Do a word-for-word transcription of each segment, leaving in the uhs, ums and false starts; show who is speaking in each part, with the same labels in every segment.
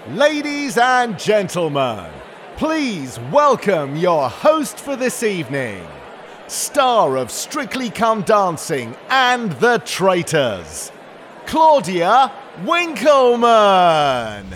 Speaker 1: Ladies and gentlemen, please welcome your host for this evening, star of Strictly Come Dancing and The Traitors, Claudia Winkleman.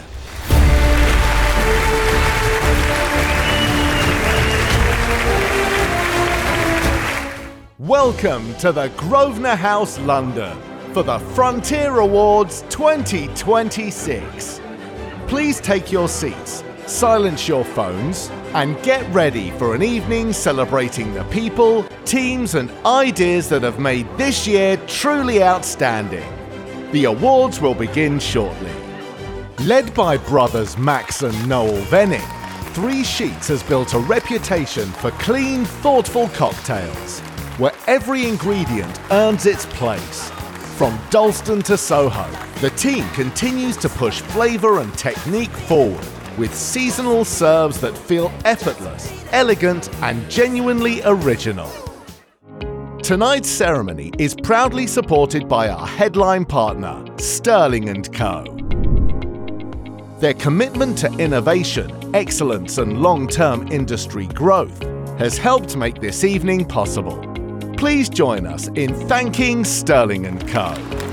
Speaker 1: Welcome to the Grosvenor House, London, for the Frontier Awards twenty twenty-six. Please take your seats, silence your phones, and get ready for an evening celebrating the people, teams, and ideas that have made this year truly outstanding. The awards will begin shortly. Led by brothers Max and Noel Venning, Three Sheets has built a reputation for clean, thoughtful cocktails, where every ingredient earns its place. From Dalston to Soho, the team continues to push flavour and technique forward with seasonal serves that feel effortless, elegant, and genuinely original. Tonight's ceremony is proudly supported by our headline partner, Sterling and Co. Their commitment to innovation, excellence, and long-term industry growth has helped make this evening possible. Please join us in thanking Sterling and Co.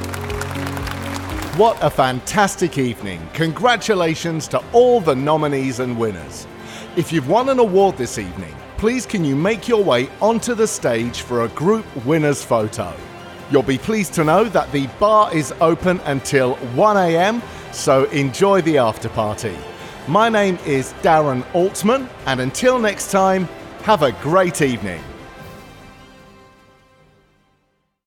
Speaker 1: What a fantastic evening. Congratulations to all the nominees and winners. If you've won an award this evening, please can you make your way onto the stage for a group winners photo. You'll be pleased to know that the bar is open until one a m, so enjoy the after party. My name is Darren Altman, and until next time, have a great evening.